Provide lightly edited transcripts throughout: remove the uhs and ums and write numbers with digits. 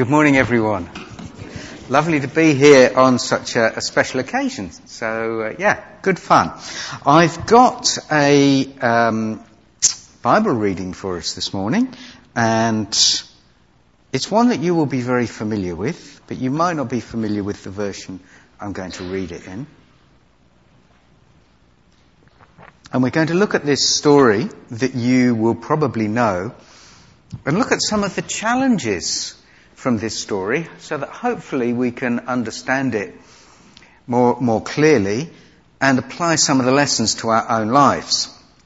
Good morning, everyone. Lovely to be here on such a special occasion. So, good fun. I've got a Bible reading for us this morning, and it's one that you will be very familiar with, but you might not be familiar with the version I'm going to read it in. And we're going to look at this story that you will probably know, and look at some of the challenges from this story so that hopefully we can understand it more clearly and apply some of the lessons to our own lives.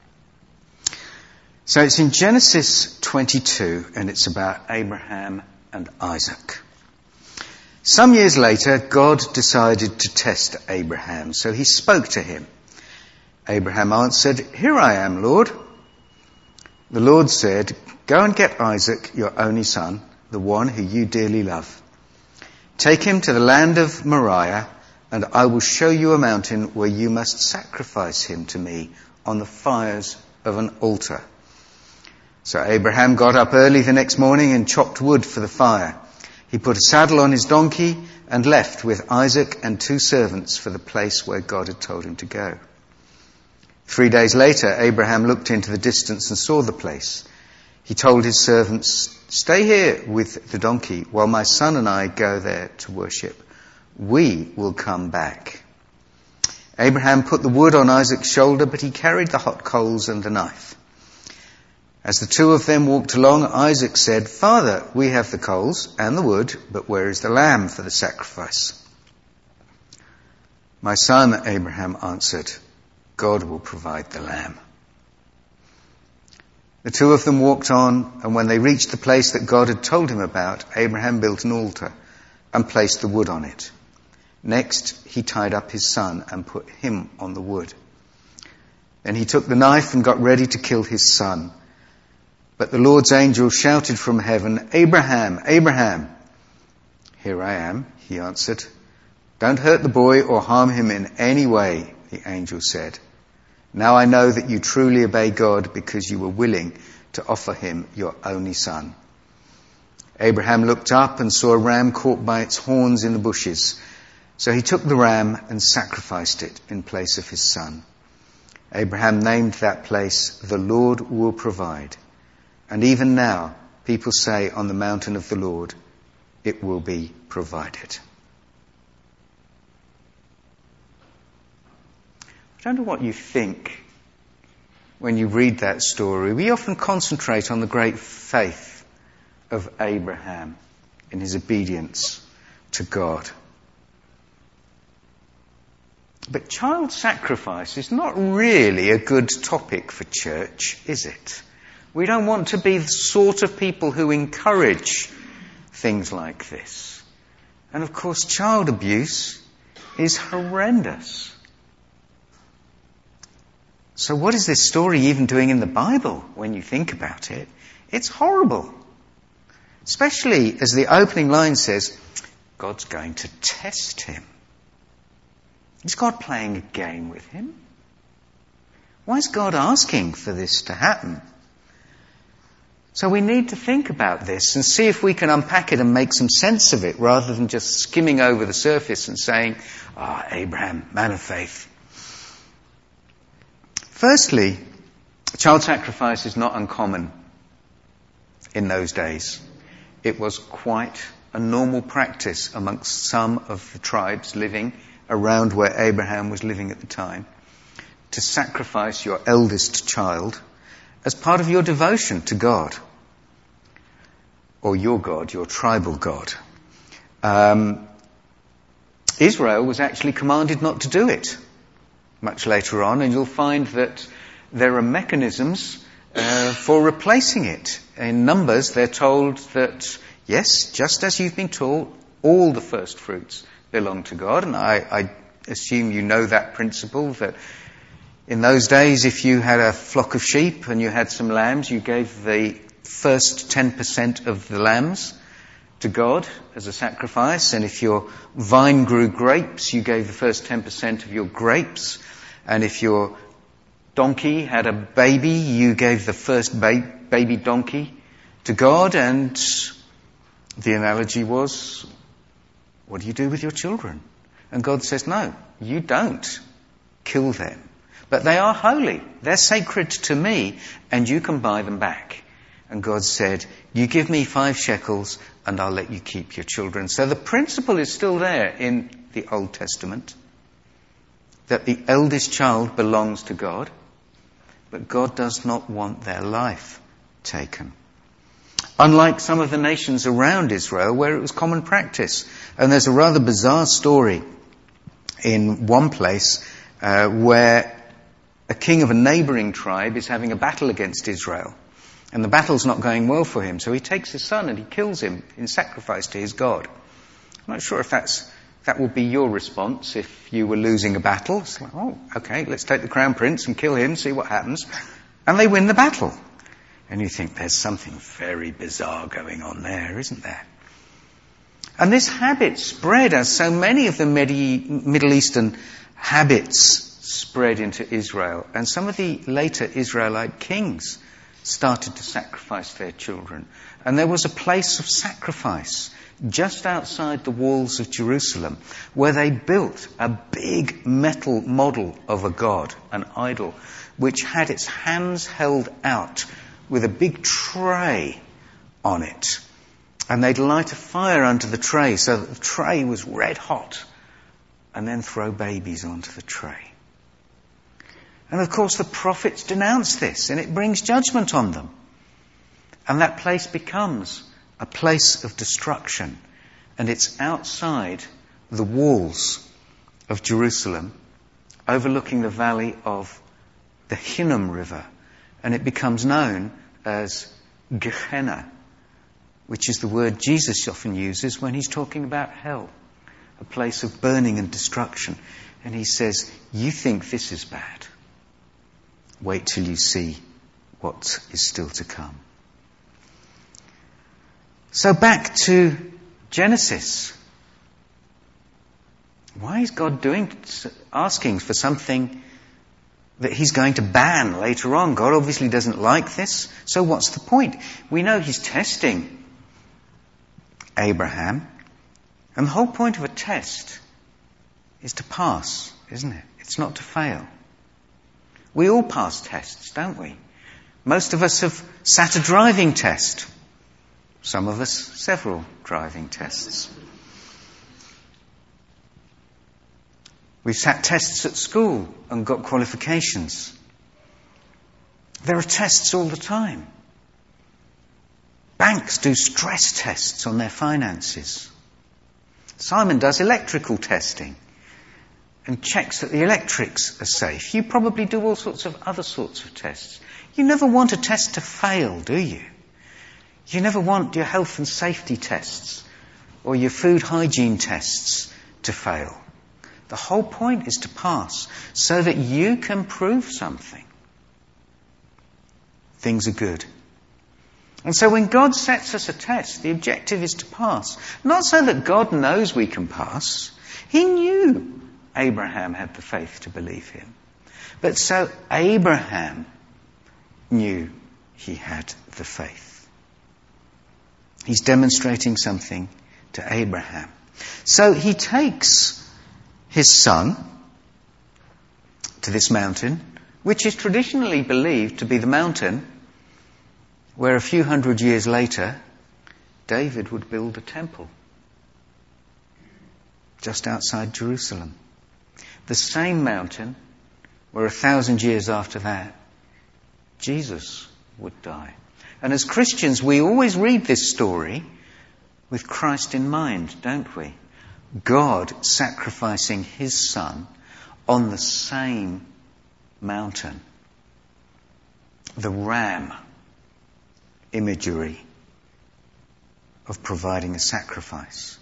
So it's in Genesis 22 and it's about Abraham and Isaac. Some years later, God decided to test Abraham, so he spoke to him. Abraham answered, "Here I am, Lord." The Lord said, "Go and get Isaac, your only son, the one who you dearly love. Take him to the land of Moriah, and I will show you a mountain where you must sacrifice him to me on the fires of an altar." So Abraham got up early the next morning and chopped wood for the fire. He put a saddle on his donkey and left with Isaac and 2 servants for the place where God had told him to go. 3 days later, Abraham looked into the distance and saw the place. He told his servants, "Stay here with the donkey while my son and I go there to worship. We will come back." Abraham put the wood on Isaac's shoulder, but he carried the hot coals and the knife. As the 2 of them walked along, Isaac said, "Father, we have the coals and the wood, but where is the lamb for the sacrifice?" "My son," Abraham answered, "God will provide the lamb." The 2 of them walked on, and when they reached the place that God had told him about, Abraham built an altar and placed the wood on it. Next, he tied up his son and put him on the wood. Then he took the knife and got ready to kill his son. But the Lord's angel shouted from heaven, "Abraham, Abraham." "Here I am," he answered. "Don't hurt the boy or harm him in any way," the angel said. "Now I know that you truly obey God because you were willing to offer him your only son." Abraham looked up and saw a ram caught by its horns in the bushes. So he took the ram and sacrificed it in place of his son. Abraham named that place, "The Lord will provide." And even now, people say on the mountain of the Lord, it will be provided. I don't know what you think when you read that story. We often concentrate on the great faith of Abraham in his obedience to God. But child sacrifice is not really a good topic for church, is it? We don't want to be the sort of people who encourage things like this. And of course, child abuse is horrendous. So what is this story even doing in the Bible when you think about it? It's horrible. Especially as the opening line says, God's going to test him. Is God playing a game with him? Why is God asking for this to happen? So we need to think about this and see if we can unpack it and make some sense of it rather than just skimming over the surface and saying, Abraham, man of faith. Firstly, child sacrifice is not uncommon in those days. It was quite a normal practice amongst some of the tribes living around where Abraham was living at the time, to sacrifice your eldest child as part of your devotion to God, or your God, your tribal God. Israel was actually commanded not to do it much later on, and you'll find that there are mechanisms for replacing it. In Numbers, they're told that, yes, just as you've been taught, all the first fruits belong to God. And I assume you know that principle, that in those days, if you had a flock of sheep and you had some lambs, you gave the first 10% of the lambs to God as a sacrifice. And if your vine grew grapes, you gave the first 10% of your grapes. And if your donkey had a baby, you gave the first baby donkey to God. And The analogy was, what do you do with your children? And God says, no, you don't kill them. But they are holy. They're sacred to me, and you can buy them back. And God said, you give me 5 shekels and I'll let you keep your children. So the principle is still there in the Old Testament, that the eldest child belongs to God, but God does not want their life taken. Unlike some of the nations around Israel where it was common practice. And there's a rather bizarre story in one place where a king of a neighbouring tribe is having a battle against Israel. And the battle's not going well for him, so he takes his son and he kills him in sacrifice to his God. I'm not sure if that would be your response if you were losing a battle. It's like, oh, okay, let's take the crown prince and kill him, see what happens. And they win the battle. And you think there's something very bizarre going on there, isn't there? And this habit spread as so many of the Middle Eastern habits spread into Israel. And some of the later Israelite kings started to sacrifice their children. And there was a place of sacrifice just outside the walls of Jerusalem where they built a big metal model of a god, an idol, which had its hands held out with a big tray on it. And they'd light a fire under the tray so that the tray was red hot, and then throw babies onto the tray. And of course the prophets denounce this, and it brings judgment on them. And that place becomes a place of destruction. And it's outside the walls of Jerusalem, overlooking the valley of the Hinnom River. And it becomes known as Gehenna, which is the word Jesus often uses when he's talking about hell, a place of burning and destruction. And he says, you think this is bad? Wait till you see what is still to come. So back to Genesis. Why is God asking for something that he's going to ban later on? God obviously doesn't like this. So what's the point? We know he's testing Abraham. And the whole point of a test is to pass, isn't it? It's not to fail. We all pass tests, don't we? Most of us have sat a driving test. Some of us several driving tests. We've sat tests at school and got qualifications. There are tests all the time. Banks do stress tests on their finances. Simon does electrical testing and checks that the electrics are safe. You probably do all sorts of other sorts of tests. You never want a test to fail, do you? You never want your health and safety tests or your food hygiene tests to fail. The whole point is to pass so that you can prove something. Things are good. And so when God sets us a test, the objective is to pass. Not so that God knows we can pass. He knew Abraham had the faith to believe him. But so Abraham knew he had the faith. He's demonstrating something to Abraham. So he takes his son to this mountain, which is traditionally believed to be the mountain where a few hundred years later David would build a temple just outside Jerusalem. The same mountain where 1,000 years after that Jesus would die. And as Christians, we always read this story with Christ in mind, don't we? God sacrificing his son on the same mountain. The ram imagery of providing a sacrifice.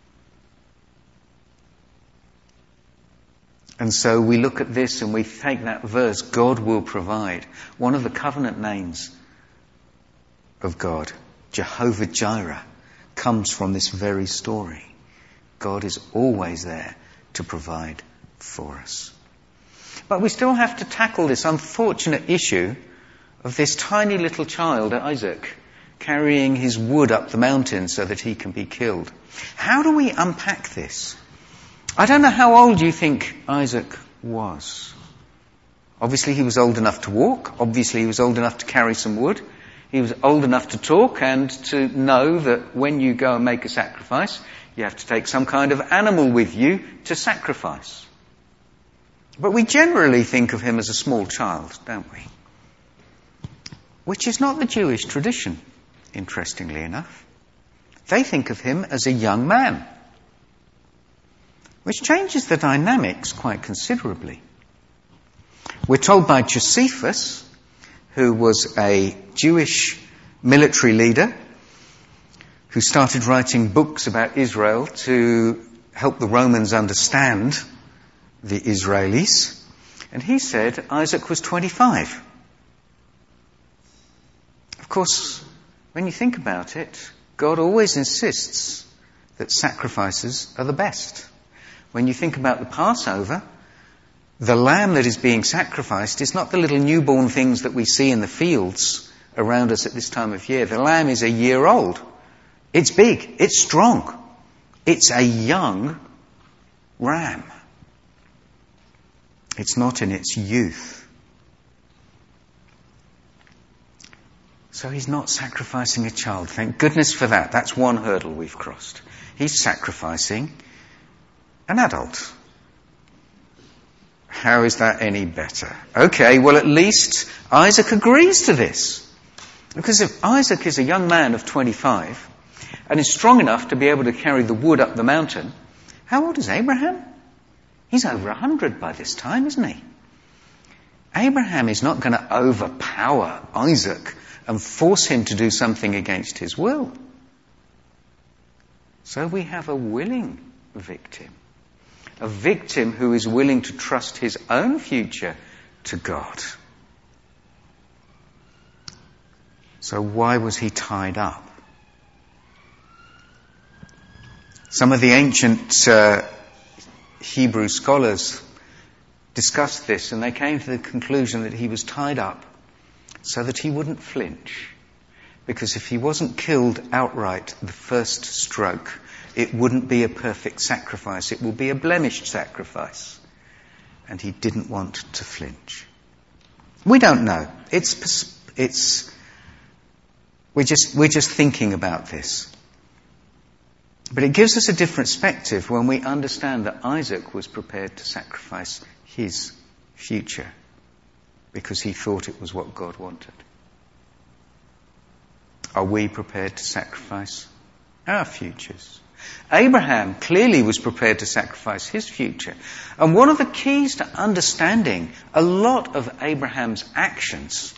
And so we look at this and we take that verse, God will provide. One of the covenant names of God, Jehovah Jireh, comes from this very story. God is always there to provide for us. But we still have to tackle this unfortunate issue of this tiny little child, Isaac, carrying his wood up the mountain so that he can be killed. How do we unpack this? I don't know how old you think Isaac was. Obviously he was old enough to walk. Obviously he was old enough to carry some wood. He was old enough to talk and to know that when you go and make a sacrifice, you have to take some kind of animal with you to sacrifice. But we generally think of him as a small child, don't we? Which is not the Jewish tradition, interestingly enough. They think of him as a young man, which changes the dynamics quite considerably. We're told by Josephus, who was a Jewish military leader who started writing books about Israel to help the Romans understand the Israelis, and he said Isaac was 25. Of course, when you think about it, God always insists that sacrifices are the best. When you think about the Passover, the lamb that is being sacrificed is not the little newborn things that we see in the fields around us at this time of year. The lamb is a year old. It's big. It's strong. It's a young ram. It's not in its youth. So he's not sacrificing a child. Thank goodness for that. That's one hurdle we've crossed. He's sacrificing an adult. How is that any better? Okay, well at least Isaac agrees to this. Because if Isaac is a young man of 25 and is strong enough to be able to carry the wood up the mountain, how old is Abraham? He's over 100 by this time, isn't he? Abraham is not going to overpower Isaac and force him to do something against his will. So we have a willing victim. A victim who is willing to trust his own future to God. So why was he tied up? Some of the ancient Hebrew scholars discussed this, and they came to the conclusion that he was tied up so that he wouldn't flinch. Because if he wasn't killed outright the first stroke, it wouldn't be a perfect sacrifice. It would be a blemished sacrifice. And he didn't want to flinch. We don't know. We're just thinking about this. But it gives us a different perspective when we understand that Isaac was prepared to sacrifice his future because he thought it was what God wanted. Are we prepared to sacrifice our futures? Abraham clearly was prepared to sacrifice his future. And one of the keys to understanding a lot of Abraham's actions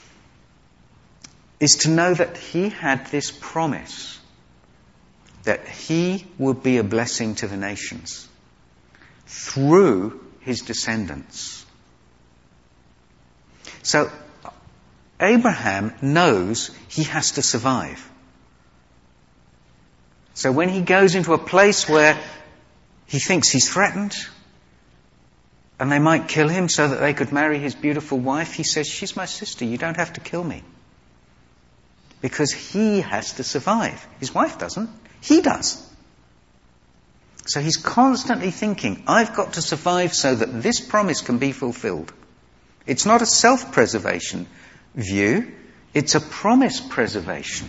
is to know that he had this promise that he would be a blessing to the nations through his descendants. So Abraham knows he has to survive. So when he goes into a place where he thinks he's threatened and they might kill him so that they could marry his beautiful wife, he says, "She's my sister, you don't have to kill me." Because he has to survive. His wife doesn't. He does. So he's constantly thinking, I've got to survive so that this promise can be fulfilled. It's not a self-preservation view. It's a promise preservation.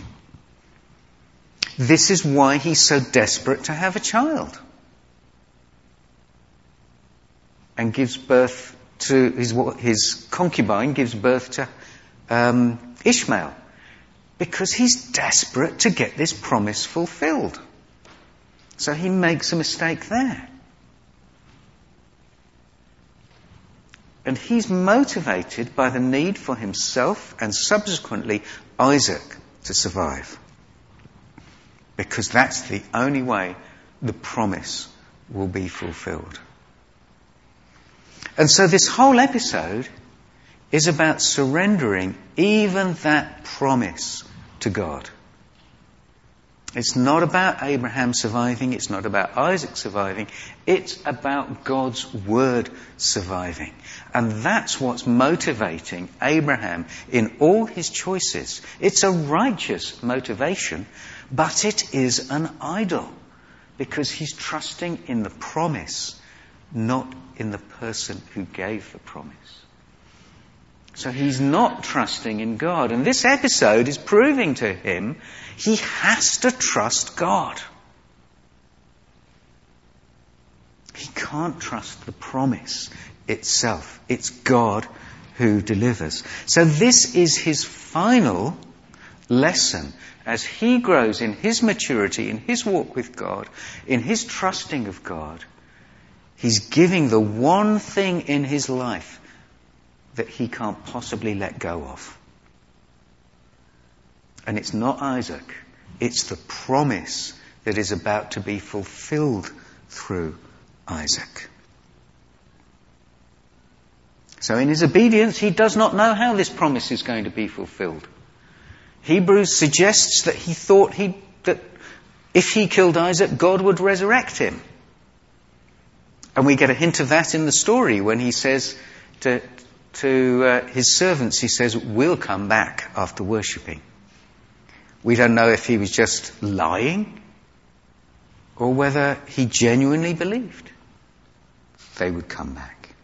This is why he's so desperate to have a child. And gives birth to, his concubine gives birth to Ishmael. Because he's desperate to get this promise fulfilled. So he makes a mistake there. And he's motivated by the need for himself and subsequently Isaac to survive. Because that's the only way the promise will be fulfilled. And so this whole episode is about surrendering even that promise to God. It's not about Abraham surviving. It's not about Isaac surviving. It's about God's word surviving. And that's what's motivating Abraham in all his choices. It's a righteous motivation, but it is an idol because he's trusting in the promise, not in the person who gave the promise. So he's not trusting in God. And this episode is proving to him he has to trust God. He can't trust the promise itself. It's God who delivers. So this is his final lesson as he grows in his maturity, in his walk with God, in his trusting of God. He's giving the one thing in his life that he can't possibly let go of. And it's not Isaac. It's the promise that is about to be fulfilled through Isaac. So in his obedience, he does not know how this promise is going to be fulfilled. Hebrews suggests that he thought that if he killed Isaac, God would resurrect him. And we get a hint of that in the story when he says to his servants, he says, we'll come back after worshipping. We don't know if he was just lying or whether he genuinely believed they would come back.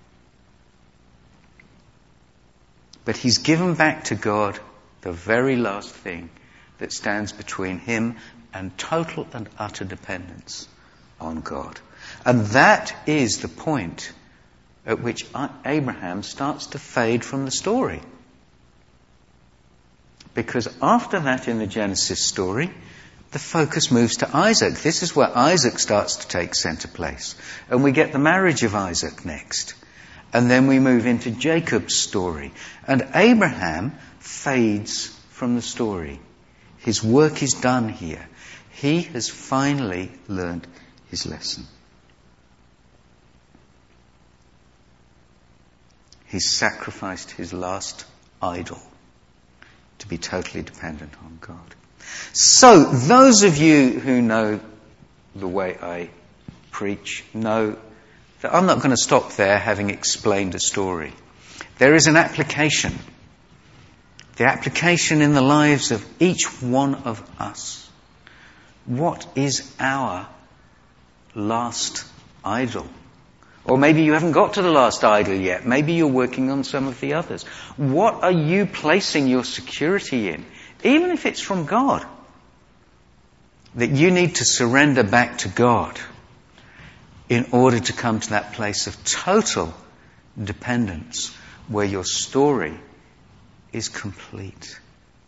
But he's given back to God the very last thing that stands between him and total and utter dependence on God. And that is the point at which Abraham starts to fade from the story. Because after that in the Genesis story, the focus moves to Isaac. This is where Isaac starts to take centre place. And we get the marriage of Isaac next. And then we move into Jacob's story. And Abraham fades from the story. His work is done here. He has finally learned his lesson. He's sacrificed his last idol to be totally dependent on God. So, those of you who know the way I preach know that I'm not going to stop there having explained a story. There is an application. The application in the lives of each one of us. What is our last idol? Or maybe you haven't got to the last idol yet. Maybe you're working on some of the others. What are you placing your security in? Even if it's from God. That you need to surrender back to God in order to come to that place of total dependence where your story is complete.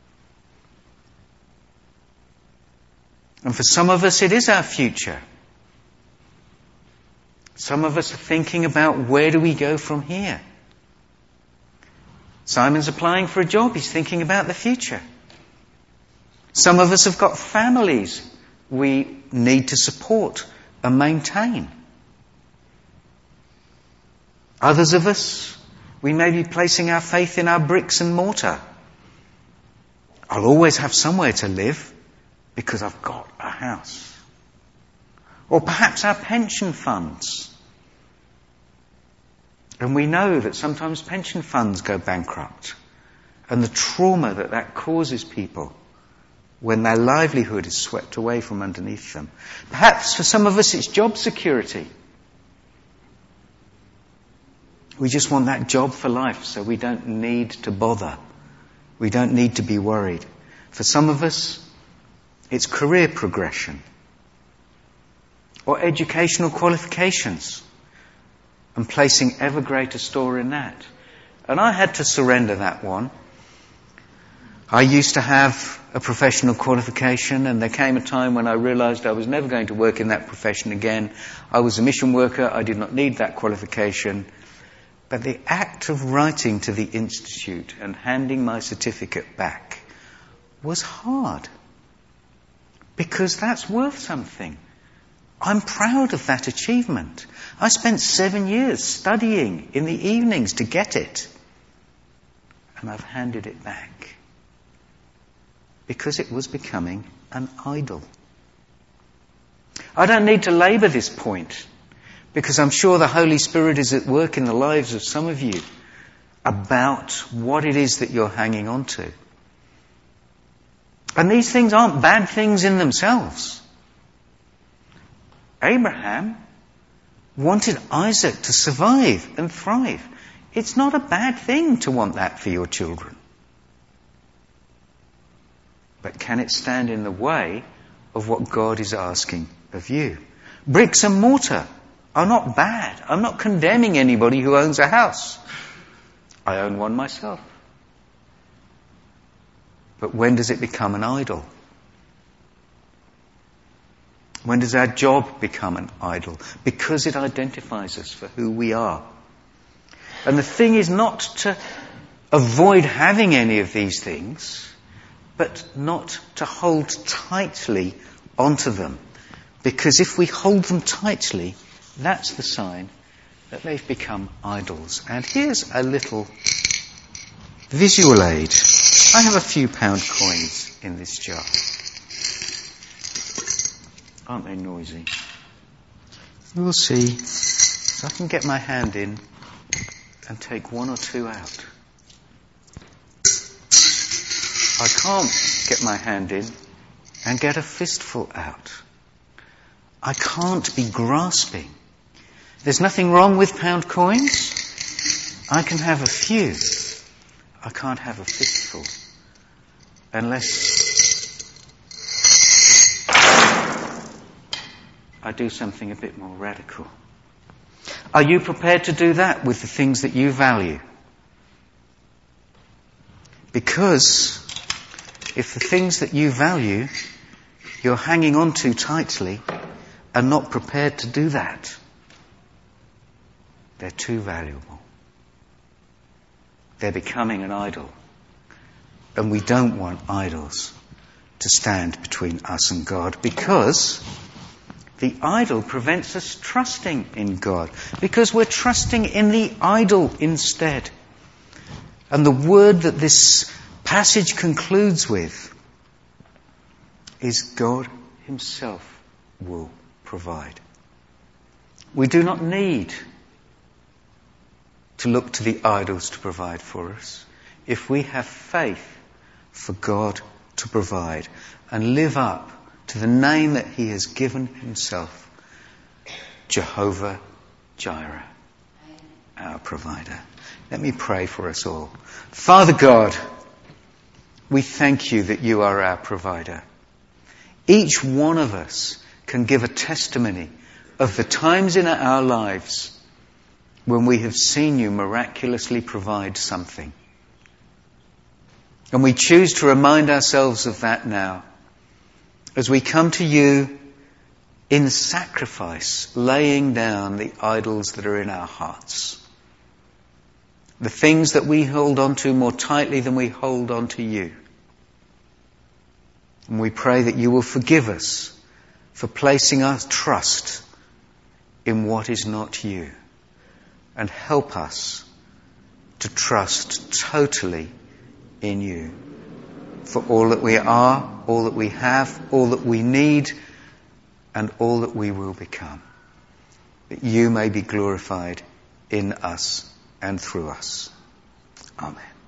And for some of us, it is our future. Some of us are thinking about where do we go from here. Simon's applying for a job. He's thinking about the future. Some of us have got families we need to support and maintain. Others of us, we may be placing our faith in our bricks and mortar. I'll always have somewhere to live because I've got a house. Or perhaps our pension funds. And we know that sometimes pension funds go bankrupt. And the trauma that causes people when their livelihood is swept away from underneath them. Perhaps for some of us it's job security. We just want that job for life so we don't need to bother. We don't need to be worried. For some of us, it's career progression. Or educational qualifications. And placing ever greater store in that. And I had to surrender that one. I used to have a professional qualification, and there came a time when I realised I was never going to work in that profession again. I was a mission worker. I did not need that qualification. But the act of writing to the Institute and handing my certificate back was hard. Because that's worth something. I'm proud of that achievement. I spent 7 years studying in the evenings to get it. And I've handed it back. Because it was becoming an idol I don't need to labour this point, because I'm sure the Holy Spirit is at work in the lives of some of you about what it is that you're hanging on to. And these things aren't bad things in themselves. Abraham wanted Isaac to survive and thrive. It's not a bad thing to want that for your children. But can it stand in the way of what God is asking of you? Bricks and mortar are not bad. I'm not condemning anybody who owns a house. I own one myself. But when does it become an idol? When does our job become an idol? Because it identifies us for who we are. And the thing is not to avoid having any of these things, but not to hold tightly onto them. Because if we hold them tightly, that's the sign that they've become idols. And here's a little visual aid. I have a few pound coins in this jar. Aren't they noisy? We'll see if I can get my hand in and take one or two out. I can't get my hand in and get a fistful out. I can't be grasping. There's nothing wrong with pound coins. I can have a few. I can't have a fistful unless I do something a bit more radical. Are you prepared to do that with the things that you value? Because if the things that you value you're hanging on to tightly and not prepared to do that, they're too valuable. They're becoming an idol. And we don't want idols to stand between us and God, because the idol prevents us trusting in God, because we're trusting in the idol instead. And the word that this passage concludes with is God himself will provide. We do not need to look to the idols to provide for us if we have faith for God to provide and live up to the name that he has given himself, Jehovah Jireh, our provider. Let me pray for us all. Father God, we thank you that you are our provider. Each one of us can give a testimony of the times in our lives when we have seen you miraculously provide something. And we choose to remind ourselves of that now as we come to you in sacrifice, laying down the idols that are in our hearts. The things that we hold on to more tightly than we hold on to you. And we pray that you will forgive us for placing our trust in what is not you. And help us to trust totally in you for all that we are, all that we have, all that we need, and all that we will become. That you may be glorified in us and through us. Amen.